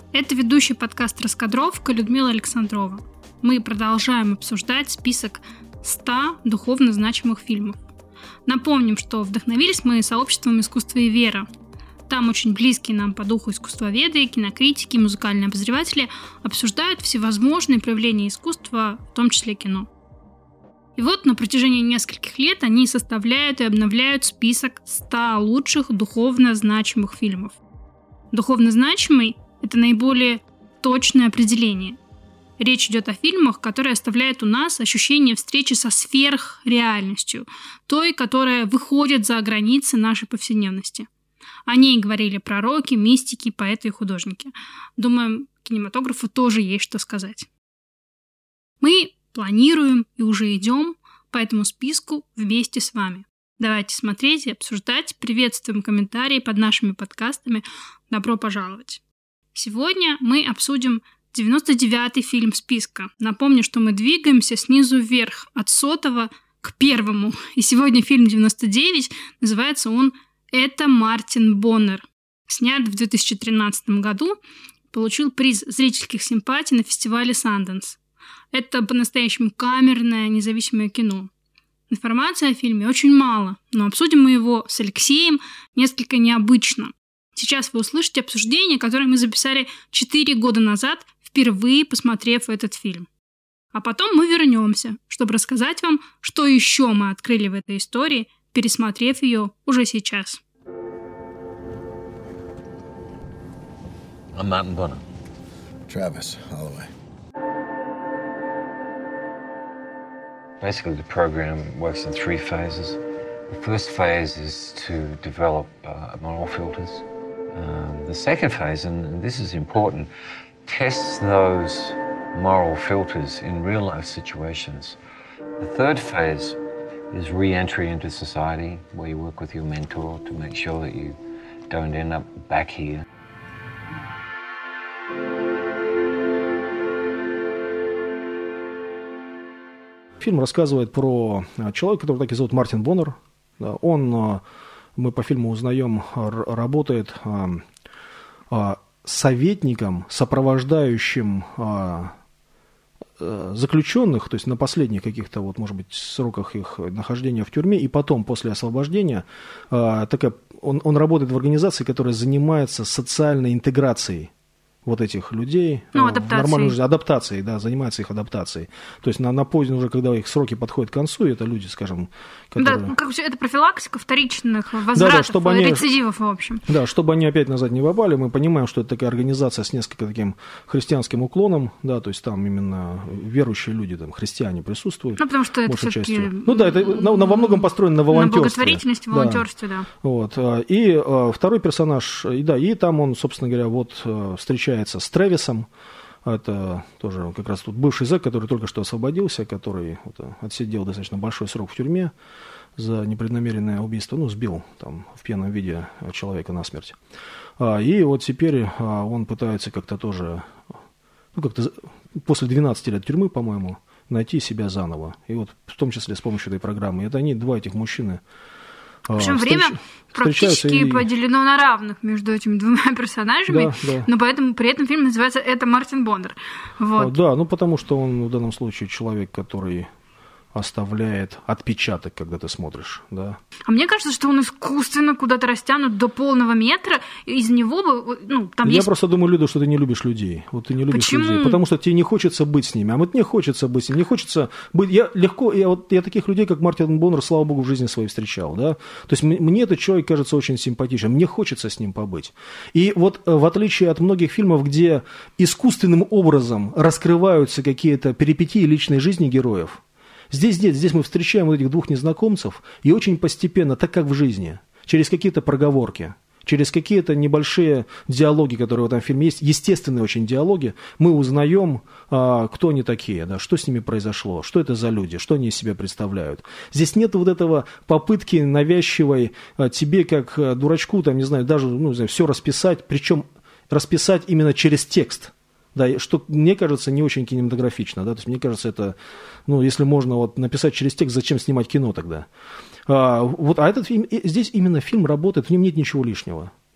Это ведущий подкаст «Раскадровка» Людмила Александрова. Мы продолжаем обсуждать список 100 духовно значимых фильмов. Напомним, что вдохновились мы сообществом «Искусство и вера». Там очень близкие нам по духу искусствоведы, кинокритики, музыкальные обозреватели обсуждают всевозможные проявления искусства, в том числе кино. И вот на протяжении нескольких лет они составляют и обновляют список 100 лучших духовно значимых фильмов. Духовно значимый – это наиболее точное определение. Речь идет о фильмах, которые оставляют у нас ощущение встречи со сверхреальностью, той, которая выходит за границы нашей повседневности. О ней говорили пророки, мистики, поэты и художники. Думаю, кинематографу тоже есть что сказать. Мы планируем и уже идем по этому списку вместе с вами. Давайте смотреть и обсуждать. Приветствуем комментарии под нашими подкастами. Добро пожаловать. Сегодня мы обсудим 99-й фильм списка. Напомню, что мы двигаемся снизу вверх, от 100-го к 1-му. И сегодня фильм 99, называется он «Это Мартин Боннер». Снят в 2013 году, получил приз зрительских симпатий на фестивале Санденс. Это по-настоящему камерное, независимое кино. Информации о фильме очень мало, но обсудим мы его с Алексеем несколько необычно. Сейчас вы услышите обсуждение, которое мы записали 4 года назад, впервые посмотрев этот фильм. А потом мы вернемся, чтобы рассказать вам, что еще мы открыли в этой истории, пересмотрев ее уже сейчас. I'm Martin Bonner. Travis Holloway. Basically, the program works in 3 phases. The first phase is to develop moral filters. The second phase, and this is important, tests those moral filters in real-life situations. The third phase is re-entry into society, where you work with your mentor to make sure that you don't end up back here. Фильм рассказывает про человека, которого так и зовут Мартин Боннер. Он, мы по фильму узнаем, работает советником, сопровождающим заключенных, то есть на последних каких-то, вот, может быть, сроках их нахождения в тюрьме, и потом, после освобождения, он работает в организации, которая занимается социальной интеграцией вот этих людей в нормальную жизнь, адаптацией, да, занимается их адаптацией. То есть на позднем уже, когда их сроки подходят к концу, это люди, скажем, которые... Да, это профилактика вторичных возвратов, рецидивов, в общем. Да, чтобы они опять назад не попали, мы понимаем, что это такая организация с несколько таким христианским уклоном, да, то есть там именно верующие люди, там, христиане присутствуют. Ну, потому что это все-таки... Ну да, это во многом построено на волонтерстве. На благотворительности, волонтерстве, да. Вот. И второй персонаж, и там он, собственно говоря, вот встречается с Трэвисом. Это тоже как раз тут бывший зэк, который только что освободился, который отсидел достаточно большой срок в тюрьме за непреднамеренное убийство, сбил там в пьяном виде человека насмерть. И вот теперь он пытается как-то тоже, после 12 лет тюрьмы, по-моему, найти себя заново. И вот в том числе с помощью этой программы. Это они, два этих мужчины. Причем время практически поделено на равных между этими двумя персонажами, да. Но поэтому при этом фильм называется «Это Мартин Боннер». Вот. Да, потому что он в данном случае человек, который оставляет отпечаток, когда ты смотришь, да. А мне кажется, что он искусственно куда-то растянут до полного метра, и из него бы, там Я просто думаю, Люда, что ты не любишь людей. Вот ты не любишь Почему? людей, потому что тебе не хочется быть с ними. А вот мне хочется быть с ними, не хочется быть... Я таких людей, как Мартин Боннер, слава богу, в жизни своей встречал, да. То есть мне этот человек кажется очень симпатичным, мне хочется с ним побыть. И вот в отличие от многих фильмов, где искусственным образом раскрываются какие-то перипетии личной жизни героев, здесь нет, здесь мы встречаем вот этих двух незнакомцев, и очень постепенно, так как в жизни, через какие-то проговорки, через какие-то небольшие диалоги, которые в этом фильме есть, естественные очень диалоги, мы узнаем, кто они такие, да, что с ними произошло, что это за люди, что они из себя представляют. Здесь нет вот этого попытки навязчивой тебе, как дурачку, там, не знаю, даже все расписать, причем расписать именно через текст. Да, что, мне кажется, не очень кинематографично. Да? То есть, мне кажется, это, если можно написать через текст, зачем снимать кино тогда? А этот фильм, здесь именно фильм работает, в нем нет ничего лишнего.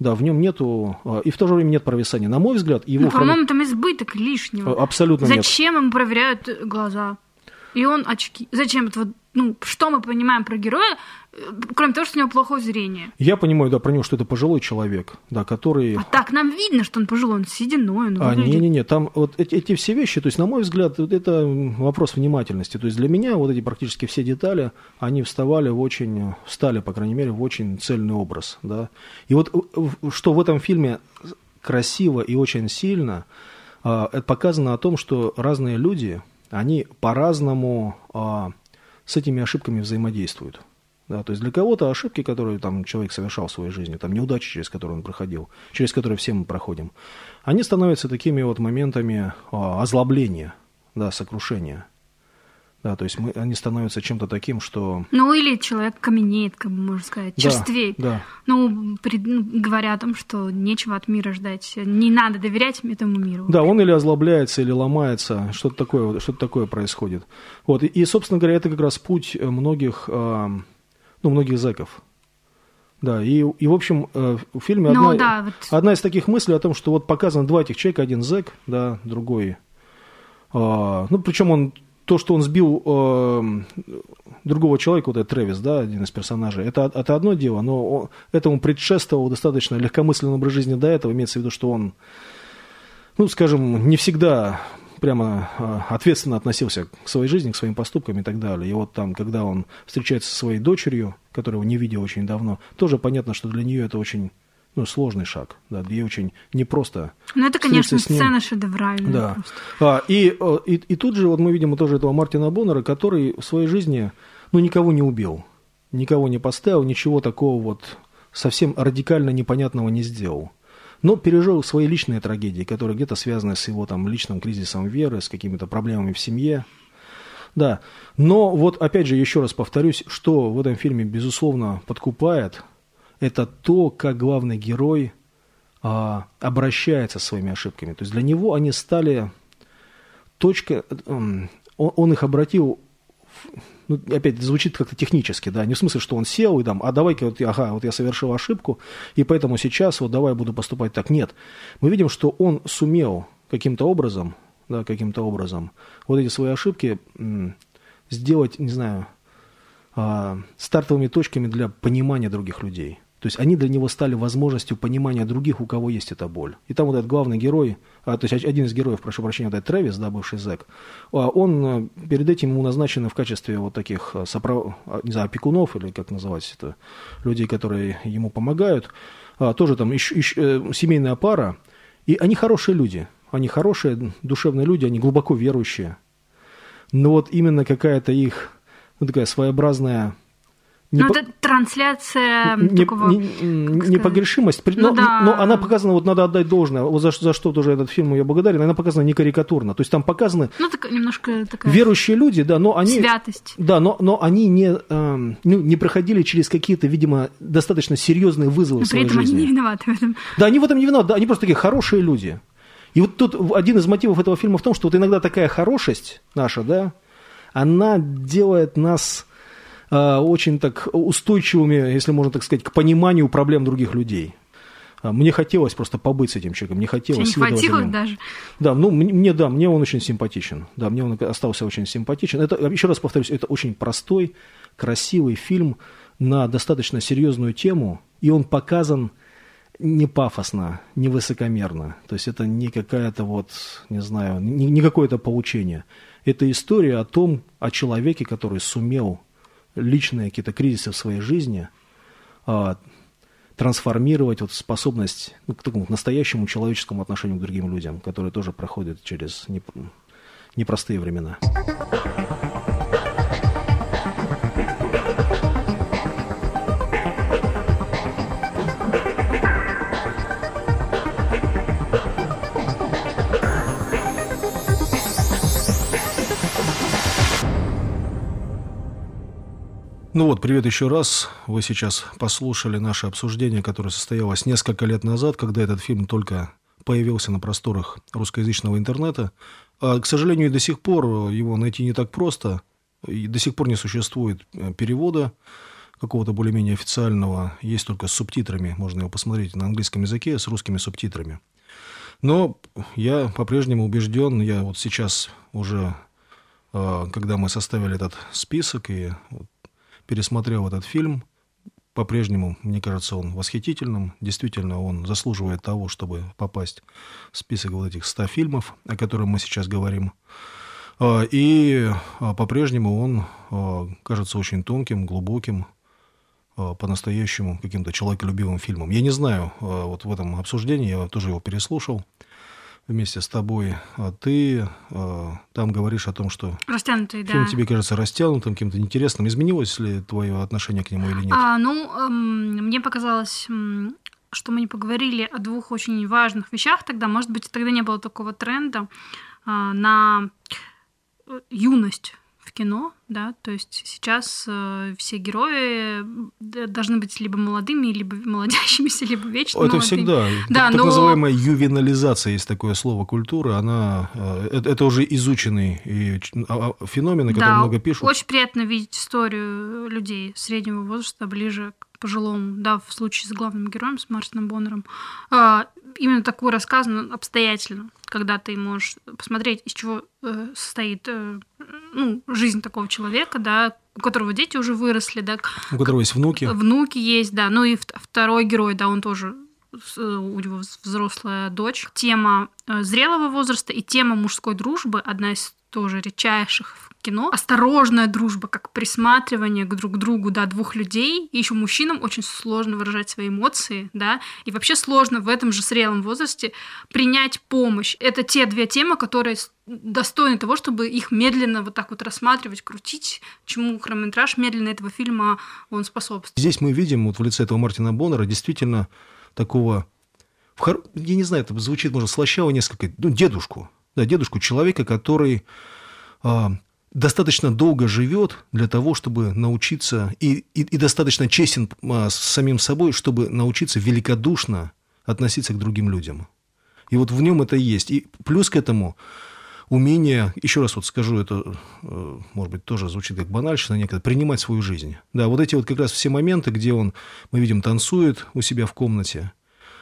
Да, в нем нету, и в то же время нет провисания. На мой взгляд, его... по-моему, там избыток лишнего. Абсолютно нет. Зачем ему проверяют глаза? И он очки. Зачем это? Что мы понимаем про героя, кроме того, что у него плохое зрение? Я понимаю, да, про него, что это пожилой человек, да, который... А так нам видно, что он пожилой, он сединой, он выглядит... Не-не-не, там вот эти все вещи, то есть, на мой взгляд, это вопрос внимательности. То есть, для меня вот эти практически все детали, они встали, по крайней мере, в очень цельный образ, да. И вот что в этом фильме красиво и очень сильно, это показано о том, что разные люди, они по-разному с этими ошибками взаимодействуют. Да, то есть для кого-то ошибки, которые там, человек совершал в своей жизни, там, неудачи, через которые он проходил, через которые все мы проходим, они становятся такими вот моментами озлобления, да, сокрушения. Да, то есть они становятся чем-то таким, что... или человек каменеет, как бы можно сказать, черствеет. Да. Говоря о том, что нечего от мира ждать, не надо доверять этому миру. Да, он или озлобляется, или ломается, что-то такое происходит. Вот, и, собственно говоря, это как раз путь многих зэков. Да, и в общем, в фильме одна из таких мыслей о том, что вот показано два этих человека, один зэк, да, другой... причем то, что он сбил другого человека, вот этот Трэвис, да, один из персонажей, это одно дело, но этому предшествовал достаточно легкомысленный образ жизни до этого, имеется в виду, что он, не всегда прямо ответственно относился к своей жизни, к своим поступкам и так далее. И вот там, когда он встречается со своей дочерью, которую не видел очень давно, тоже понятно, что для нее это очень... сложный шаг, да, ей очень непросто. Это, конечно, сцена шедевральная. Да. И тут же вот мы видим тоже этого Мартина Боннера, который в своей жизни, никого не убил, никого не поставил, ничего такого вот совсем радикально непонятного не сделал. Но пережил свои личные трагедии, которые где-то связаны с его там личным кризисом веры, с какими-то проблемами в семье. Да. Но вот опять же, еще раз повторюсь, что в этом фильме, безусловно, подкупает, это то, как главный герой обращается со своими ошибками. То есть для него они стали точкой, он их обратил, опять звучит как-то технически, да, не в смысле, что он сел и там, давай-ка я совершил ошибку, и поэтому сейчас давай буду поступать так. Нет, мы видим, что он сумел каким-то образом вот эти свои ошибки сделать, не знаю, стартовыми точками для понимания других людей. То есть они для него стали возможностью понимания других, у кого есть эта боль. И там вот этот главный герой, то есть один из героев, прошу прощения, вот этот Трэвис, да, бывший зэк, он перед этим ему назначен в качестве вот таких, опекунов, или как называть это, людей, которые ему помогают, тоже там семейная пара, и они хорошие люди, они хорошие, душевные люди, они глубоко верующие. Но вот именно какая-то их, такая своеобразная... это трансляция такого... Непогрешимость, но она показана, вот надо отдать должное, вот за что тоже этот фильм я благодарен, она показана не карикатурно, то есть там показаны немножко такая... верующие люди, да, но они... Святость. Да, но они не проходили через какие-то, видимо, достаточно серьезные вызовы в своей жизни. При этом они не виноваты в этом. Да, они в этом не виноваты, да, они просто такие хорошие люди. И вот тут один из мотивов этого фильма в том, что вот иногда такая хорошесть наша, да, она делает нас очень так устойчивыми, если можно так сказать, к пониманию проблем других людей. Мне хотелось просто побыть с этим человеком, мне хотелось следовать за ним. Даже. Да, мне он очень симпатичен. Да, мне он остался очень симпатичен. Это, еще раз повторюсь, это очень простой, красивый фильм на достаточно серьезную тему, и он показан не пафосно, не высокомерно. То есть это не какая-то не какое-то поучение. Это история о человеке, который сумел личные какие-то кризисы в своей жизни трансформировать способность к такому настоящему человеческому отношению к другим людям, которые тоже проходят через непростые времена. Привет еще раз. Вы сейчас послушали наше обсуждение, которое состоялось несколько лет назад, когда этот фильм только появился на просторах русскоязычного интернета. К сожалению, до сих пор его найти не так просто, и до сих пор не существует перевода, какого-то более-менее официального есть только с субтитрами. Можно его посмотреть на английском языке с русскими субтитрами. Но я по-прежнему убежден, я вот сейчас уже, когда мы составили этот список и пересмотрел этот фильм, по-прежнему, мне кажется, он восхитительным. Действительно, он заслуживает того, чтобы попасть в список вот этих 100 фильмов, о которых мы сейчас говорим. И по-прежнему он кажется очень тонким, глубоким, по-настоящему каким-то человеколюбивым фильмом. Я не знаю, вот в этом обсуждении, я тоже его переслушал вместе с тобой, ты там говоришь о том, что растянутый, фильм да. тебе кажется растянутым, каким-то интересным. Изменилось ли твое отношение к нему или нет? Мне показалось, что мы не поговорили о двух очень важных вещах тогда. Может быть, тогда не было такого тренда на юность в кино, да, то есть сейчас все герои должны быть либо молодыми, либо молодящимися, либо вечно Это молодыми. всегда. Да, так называемая ювенализация, есть такое слово, культура, она, это уже изученный феномен, о котором много пишут. Очень приятно видеть историю людей среднего возраста ближе к пожилому, да, в случае с главным героем, с Мартином Боннером. Именно такую рассказанную обстоятельно, когда ты можешь посмотреть, из чего состоит жизнь такого человека, да, у которого дети уже выросли, да. У которого есть внуки. Внуки есть, да. Ну и второй герой, да, он тоже, у него взрослая дочь. Тема зрелого возраста и тема мужской дружбы, одна из тоже редчайших в кино. Осторожная дружба, как присматривание друг к другу, да, двух людей. И еще мужчинам очень сложно выражать свои эмоции, да, и вообще сложно в этом же зрелом возрасте принять помощь. Это те две темы, которые достойны того, чтобы их медленно вот так вот рассматривать, крутить, чему хронометраж медленно этого фильма он способствует. Здесь мы видим вот в лице этого Мартина Боннера действительно такого, я не знаю, это звучит, может, слащаво несколько, дедушку. Да, дедушку человека, который достаточно долго живет для того, чтобы научиться, и достаточно честен с самим собой, чтобы научиться великодушно относиться к другим людям. И вот в нем это есть. И плюс к этому умение, еще раз вот скажу, это, может быть, тоже звучит как банальщина некогда, принимать свою жизнь. Да, вот эти вот как раз все моменты, где мы видим, танцует у себя в комнате.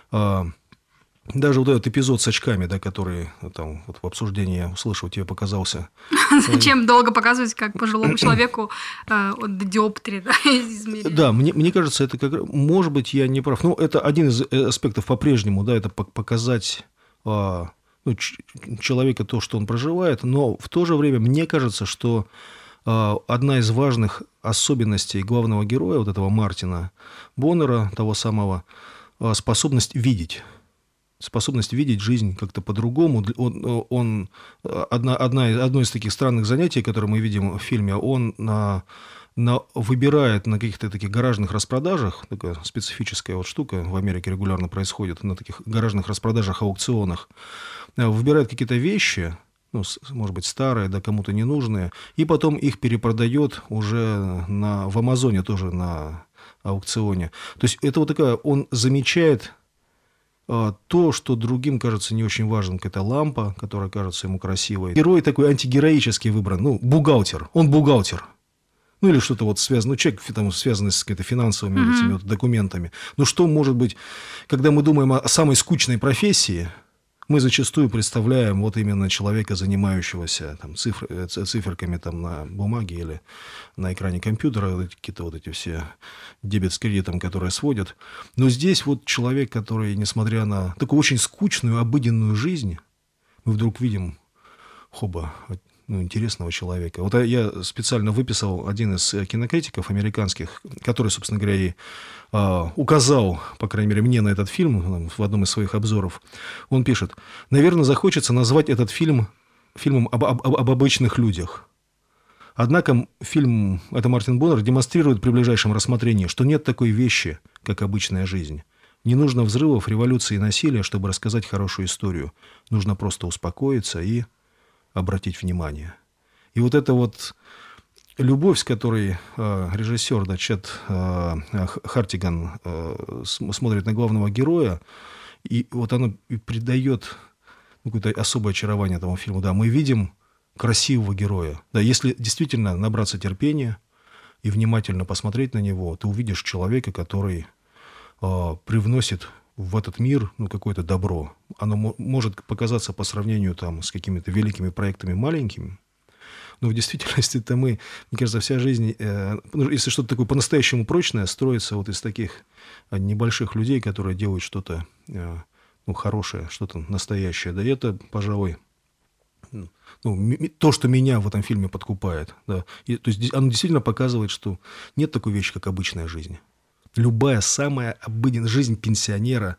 Даже вот этот эпизод с очками, да, который там вот в обсуждении я услышал, тебе показался. Зачем долго показывать, как пожилому человеку диоптри, да, измеряют? Да, мне кажется, это как, может быть, я не прав. Ну, это один из аспектов по-прежнему, да, это показать человека то, что он проживает, но в то же время мне кажется, что одна из важных особенностей главного героя, вот этого Мартина Боннера, того самого, способность видеть жизнь как-то по-другому. Одно из таких странных занятий, которые мы видим в фильме, он выбирает на каких-то таких гаражных распродажах, такая специфическая вот штука в Америке регулярно происходит, на таких гаражных распродажах, аукционах, выбирает какие-то вещи, может быть, старые, да, кому-то ненужные, и потом их перепродает уже в Амазоне, тоже на аукционе. То есть это вот такая, он замечает то, что другим кажется не очень важным, какая-то лампа, которая кажется ему красивой. Герой такой антигероический выбран, бухгалтер, он бухгалтер. Или что-то вот связано, человек там, связанный с какими-то финансовыми этими вот документами. Что может быть, когда мы думаем о самой скучной профессии, мы зачастую представляем вот именно человека, занимающегося там, циферками там, на бумаге или на экране компьютера, какие-то вот эти все дебет с кредитом, которые сводят. Но здесь вот человек, который, несмотря на такую очень скучную, обыденную жизнь, мы вдруг видим интересного человека. Вот я специально выписал один из кинокритиков американских, который, собственно говоря, и указал, по крайней мере, мне на этот фильм в одном из своих обзоров. Он пишет: «Наверное, захочется назвать этот фильмом об обычных людях. Однако фильм, это Мартин Боннер, демонстрирует при ближайшем рассмотрении, что нет такой вещи, как обычная жизнь. Не нужно взрывов, революции и насилия, чтобы рассказать хорошую историю. Нужно просто успокоиться и обратить внимание». И вот эта вот любовь, с которой режиссер Чет Хартиган смотрит на главного героя, и вот она придает какое-то особое очарование этому фильму. Да, мы видим красивого героя. Да, если действительно набраться терпения, и внимательно посмотреть на него, ты увидишь человека, который привносит в этот мир какое-то добро. Оно может показаться по сравнению там, с какими-то великими проектами маленькими, но в действительности-то мне кажется, вся жизнь, если что-то такое по-настоящему прочное, строится вот из таких небольших людей, которые делают что-то хорошее, что-то настоящее. Да и это, пожалуй, то, что меня в этом фильме подкупает. Да. То есть оно действительно показывает, что нет такой вещи, как обычная жизнь. Любая самая обыденная жизнь пенсионера,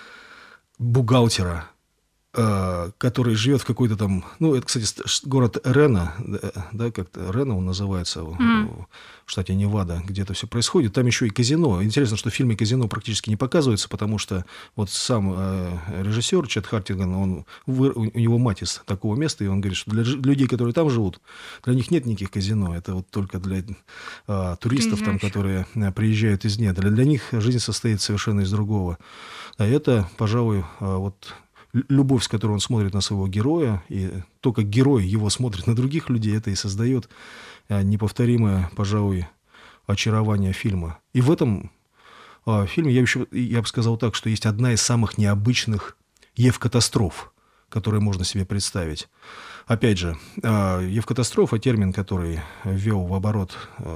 бухгалтера, который живет в какой-то там... это, кстати, город Рено, да, как-то Рено он называется, в штате Невада, где это все происходит. Там еще и казино. Интересно, что в фильме казино практически не показывается, потому что вот сам режиссер Чет Хартиган, у него мать из такого места, и он говорит, что для людей, которые там живут, для них нет никаких казино. Это вот только для туристов, там, которые приезжают из недр. Для них жизнь состоит совершенно из другого. А это, пожалуй, вот... любовь, с которой он смотрит на своего героя, и то, как герой его смотрит на других людей, это и создает неповторимое, пожалуй, очарование фильма. И в этом фильме я бы сказал так, что есть одна из самых необычных евкатастроф, которые можно себе представить. Опять же, евкатастрофа — термин, который ввел в оборот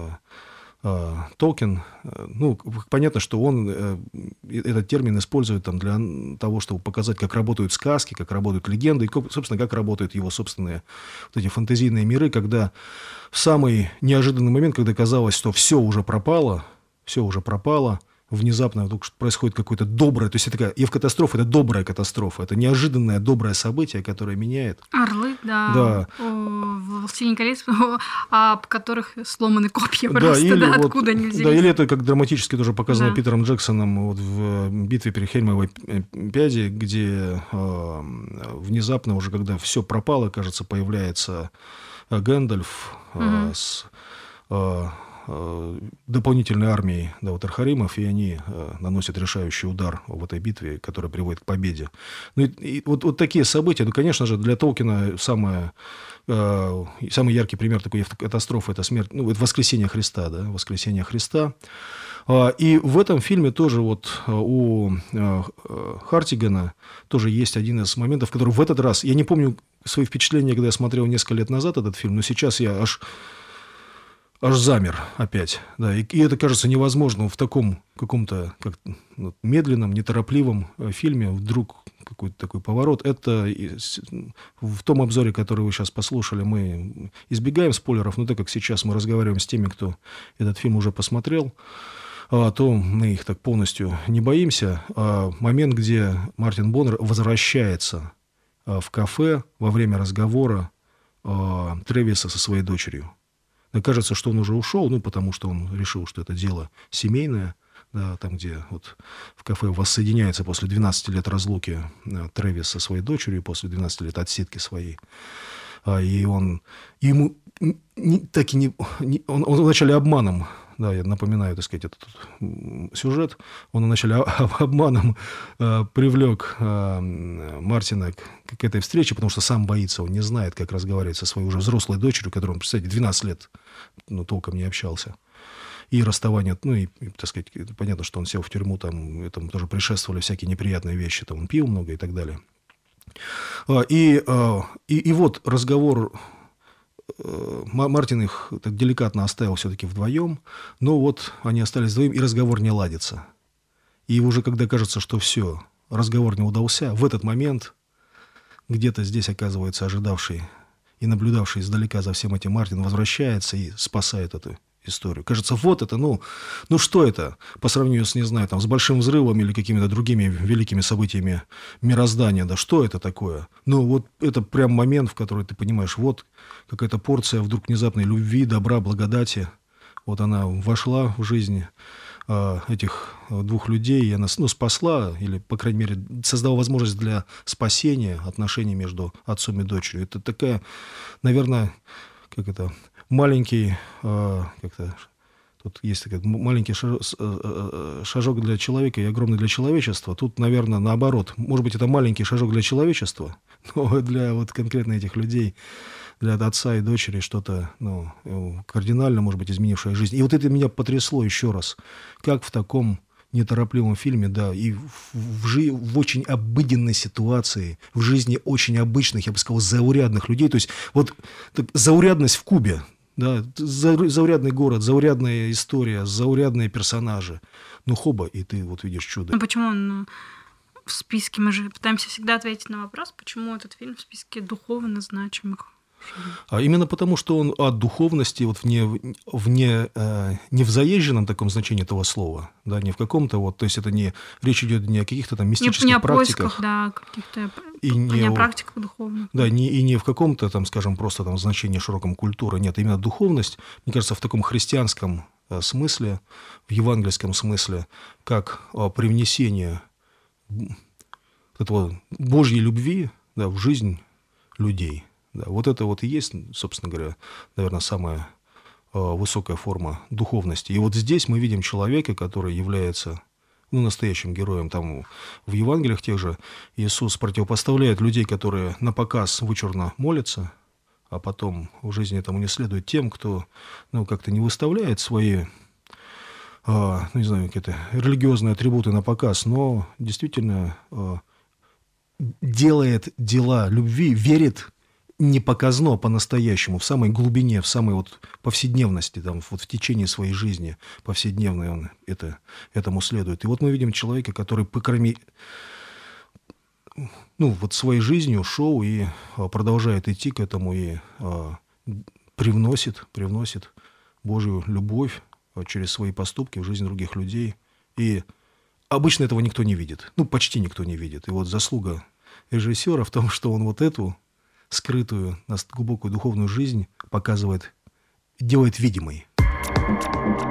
Толкин. Понятно, что он этот термин использует там для того, чтобы показать, как работают сказки, как работают легенды, и, собственно, как работают его собственные вот эти фантазийные миры, когда в самый неожиданный момент, когда казалось, что все уже пропало, внезапно вдруг происходит какое-то доброе, то есть это такая евкатастрофа, это добрая катастрофа, это неожиданное доброе событие, которое меняет. Орлы, да. «Властелин колец», об которых сломаны копья просто, откуда они взялись. Да, или это, как драматически тоже показано Питером Джексоном вот в «Битве при Хельмовой пяде», где внезапно уже, когда все пропало, кажется, появляется Гэндальф с дополнительной армией Архаримов, и они наносят решающий удар в этой битве, которая приводит к победе. И вот такие события, конечно же, для Толкина самый яркий пример такой катастрофы — это смерть, это воскресение Христа, да, воскресение Христа. И в этом фильме тоже вот у Хартигана тоже есть один из моментов, который в этот раз, я не помню свои впечатления, когда я смотрел несколько лет назад этот фильм, но сейчас я аж замер опять. Да, и это кажется невозможным в таком каком-то медленном, неторопливом фильме вдруг какой-то такой поворот. Это в том обзоре, который вы сейчас послушали, мы избегаем спойлеров, но так как сейчас мы разговариваем с теми, кто этот фильм уже посмотрел, то мы их так полностью не боимся. Момент, где Мартин Боннер возвращается в кафе во время разговора Трэвиса со своей дочерью. Кажется, что он уже ушел, потому что он решил, что это дело семейное, да, там, где вот в кафе воссоединяется после 12 лет разлуки Трэвис со своей дочерью, после 12 лет отсидки своей. И он вначале обманом, да, я напоминаю, так сказать, этот сюжет, он вначале обманом привлек Мартина к этой встрече, потому что сам боится, он не знает, как разговаривать со своей уже взрослой дочерью, которой он, представляете, 12 лет толком не общался. И расставание, и, так сказать, понятно, что он сел в тюрьму, там, этому тоже предшествовали всякие неприятные вещи, там он пил много и так далее. И вот разговор... Мартин их так деликатно оставил все-таки вдвоем, но вот они остались вдвоем, и разговор не ладится. И уже когда кажется, что все, разговор не удался, в этот момент где-то здесь оказывается ожидавший и наблюдавший издалека за всем этим Мартин возвращается и спасает эту историю. Кажется, вот это, что это по сравнению с, не знаю, там, с Большим взрывом или какими-то другими великими событиями мироздания, да, что это такое? Вот это прям момент, в который ты понимаешь, вот какая-то порция вдруг внезапной любви, добра, благодати, вот она вошла в жизнь этих двух людей, и она спасла, или, по крайней мере, создала возможность для спасения отношений между отцом и дочерью. Это такая, наверное, маленький, тут есть такой маленький шажок для человека и огромный для человечества. Тут, наверное, наоборот. Может быть, это маленький шажок для человечества, но для вот конкретно этих людей для отца и дочери что-то кардинально, может быть, изменившее жизнь. И вот это меня потрясло еще раз. Как в таком неторопливом фильме, да, и в очень обыденной ситуации, в жизни очень обычных, я бы сказал, заурядных людей. То есть вот заурядность в Кубе, да, заурядный город, заурядная история, заурядные персонажи. Ну, хоба, и ты вот видишь чудо. Ну, почему он в списке? Мы же пытаемся всегда ответить на вопрос, почему этот фильм в списке духовно значимых фильмов. А именно потому, что он от духовности вот не в заезженном таком значении этого слова, да, не в каком-то вот, то есть это не речь идет не о каких-то там мистических не о практиках, поисках, да, каких-то, и не о практиках духовных. Да, и не в каком-то там, скажем, просто там значении широком культуры, нет, именно духовность, мне кажется, в таком христианском смысле, в евангельском смысле, как привнесение этого Божьей любви, да, в жизнь людей. Да, вот это вот и есть, собственно говоря, наверное, самая высокая форма духовности. И вот здесь мы видим человека, который является настоящим героем. Там в Евангелиях тех же Иисус противопоставляет людей, которые на показ вычурно молятся, а потом в жизни этому не следует тем, кто как-то не выставляет свои не знаю, какие-то религиозные атрибуты на показ, но действительно делает дела любви, верит не показно, а по-настоящему, в самой глубине, в самой вот повседневности, там, вот в течение своей жизни повседневной он этому следует. И вот мы видим человека, который, кроме вот своей жизнью шел и продолжает идти к этому, и привносит Божью любовь через свои поступки в жизнь других людей. И обычно этого никто не видит, почти никто не видит. И вот заслуга режиссера в том, что он вот эту скрытую, глубокую духовную жизнь показывает, делает видимой.